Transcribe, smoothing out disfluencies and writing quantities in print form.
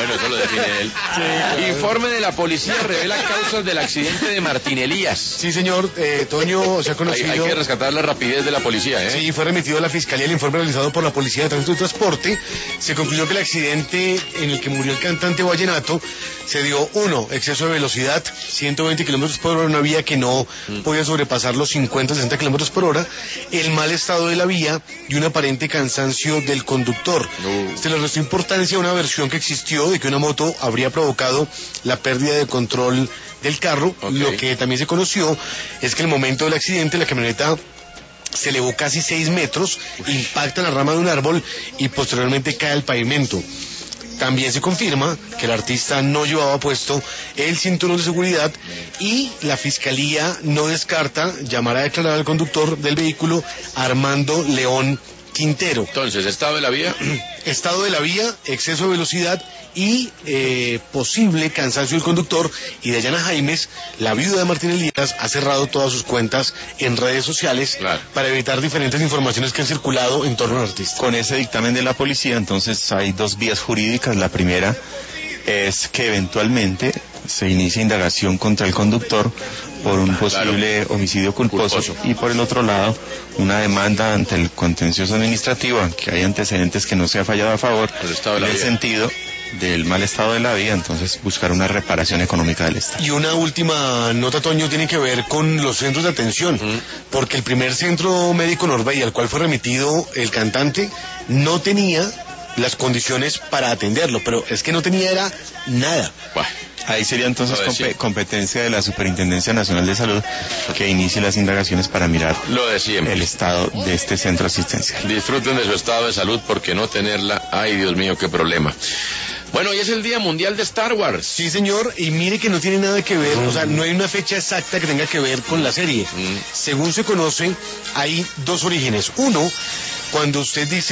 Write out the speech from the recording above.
bueno, eso lo define él. Sí. Informe de la policía revela causas del accidente de Martín Elías. Sí, señor, Toño, se ha conocido... Hay que rescatar la rapidez de la policía, ¿eh? Sí, fue remitido a la Fiscalía el informe realizado por la Policía de Tránsito y Transporte. Se concluyó que el accidente en el que murió el cantante vallenato se dio, 1, exceso de velocidad, 120 kilómetros por hora, una vía que no podía sobrepasar los 50-60 kilómetros por hora, el mal estado de la vía y un aparente cansancio del conductor. Se le restó importancia a una versión que existió de que una moto habría provocado la pérdida de control del carro. Lo que también se conoció es que en el momento del accidente la camioneta se elevó casi 6 metros, impacta en la rama de un árbol y posteriormente cae al pavimento. También se confirma que el artista no llevaba puesto el cinturón de seguridad y la Fiscalía no descarta llamar a declarar al conductor del vehículo, Armando León Quintero. Entonces, ¿estado de la vía? Estado de la vía, exceso de velocidad y posible cansancio del conductor. Y Dayana Jaimes, la viuda de Martín Elías, ha cerrado todas sus cuentas en redes sociales para evitar diferentes informaciones que han circulado en torno al artista. Con ese dictamen de la policía, entonces hay 2 vías jurídicas. La primera es que eventualmente se inicie indagación contra el conductor por un posible homicidio culposo, y por el otro lado una demanda ante el contencioso administrativo, que hay antecedentes que no se ha fallado a favor en el sentido del mal estado de la vía, entonces buscar una reparación económica del Estado. Y una última nota, Toño, tiene que ver con los centros de atención, porque el primer centro médico Norbey al cual fue remitido el cantante no tenía las condiciones para atenderlo, pero es que no tenía era nada. Ahí sería entonces competencia de la Superintendencia Nacional de Salud que inicie las indagaciones para mirar el estado de este centro asistencial. Disfruten de su estado de salud, porque no tenerla, ay Dios mío, qué problema. Bueno, hoy es el Día Mundial de Star Wars. Sí, señor, y mire que no tiene nada que ver, o sea, no hay una fecha exacta que tenga que ver con la serie. Según se conoce, hay 2 orígenes. Uno, cuando usted dice